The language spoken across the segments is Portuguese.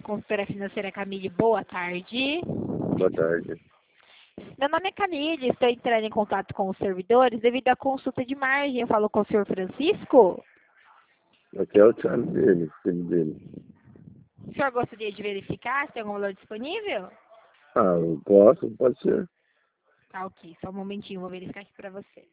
consultora financeira Camille, boa tarde. Boa tarde. Meu nome é Camille, estou entrando em contato com os servidores devido à consulta de margem. Eu falo com o senhor Francisco. Aqui é o Thiago dele, filho dele. O senhor gostaria de verificar se tem algum valor disponível? Ah, eu posso, pode ser. Tá, ok. Só um momentinho, vou verificar aqui para você.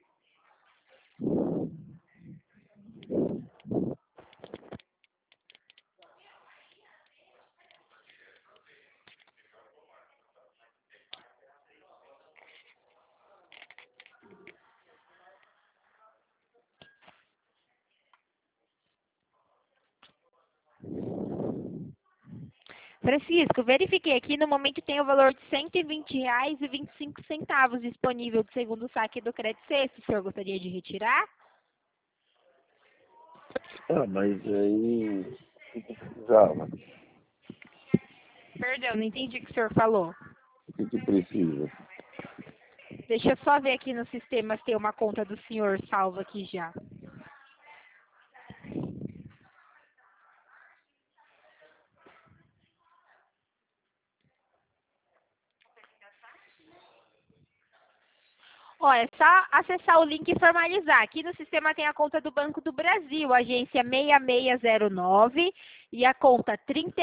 Francisco, verifiquei aqui, no momento tem o valor de R$ 120,25 disponível do segundo saque do Crédito Sexto. O senhor gostaria de retirar? Ah, mas aí o que que precisava? Perdão, não entendi o que o senhor falou. O que que precisa? Deixa eu só ver aqui no sistema se tem uma conta do senhor salva aqui já. Ó, é só acessar o link e formalizar. Aqui no sistema tem a conta do Banco do Brasil, agência 6609 e a conta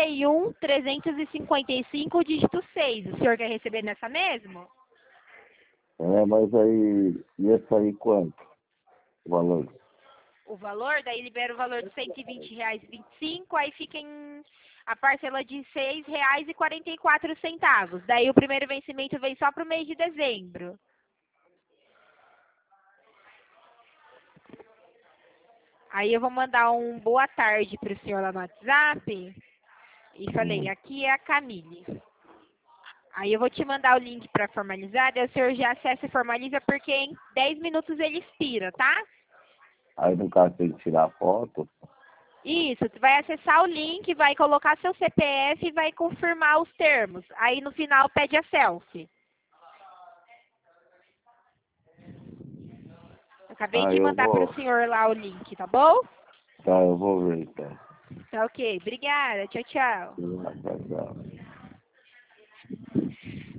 31355, dígito 6. O senhor quer receber nessa mesmo? É, mas aí ia sair quanto? O valor? O valor, daí libera o valor de R$ 120,25, aí fica em a parcela de R$ 6,44. Daí o primeiro vencimento vem só para o mês de dezembro. Aí eu vou mandar um boa tarde para o senhor lá no WhatsApp e falei, aqui é a Camille. Aí eu vou te mandar o link para formalizar, daí o senhor já acessa e formaliza, porque em 10 minutos ele expira, tá? Aí no caso tem que tirar a foto. Isso, tu vai acessar o link, vai colocar seu CPF e vai confirmar os termos. Aí no final pede a selfie. Eu acabei Aí de eu mandar para o vou. senhor lá o link, tá bom? Tá, eu vou ver então. Tá ok, obrigada, tchau, tchau. Tchau, tchau.